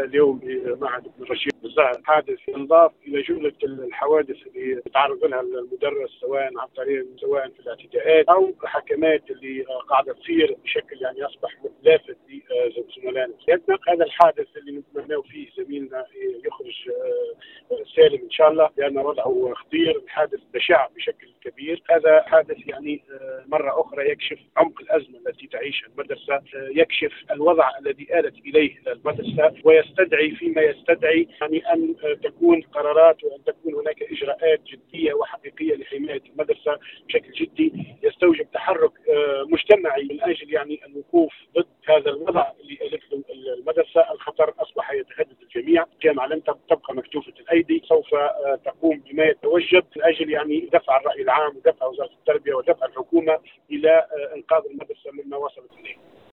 اليوم بمعهد ابن رشيد بالزهر حادث ينضاف الى جمله الحوادث اللي يتعرض لها المدرس سواء في الاعتداءات او حكمات اللي قاعده تصير بشكل يعني اصبح لافت لزملائنا. هذا الحادث اللي نتمناه فيه زميلنا يخرج سالم ان شاء الله، لان وضعه خطير، الحادث بشع بشكل كبير. هذا حادث يعني مره اخرى يكشف عمق الازمه التي تعيشها المدرسه، يكشف الوضع الذي آلت اليه المدرسه، ويستدعي فيما يستدعي يعني ان تكون قرارات وان تكون هناك اجراءات جديه وحقيقيه لحمايه المدرسه بشكل جدي، يستوجب تحرك مجتمعي من اجل يعني الوقوف ضد هذا الوضع اللي آلته المدرسه. الخطر اصبح يتهدد الجميع، الجامعه لن تبقى مكتوفه الايدي، سوف تقوم بما يتوجب من اجل يعني دفع الراي العام ودفع وزاره التربيه ودفع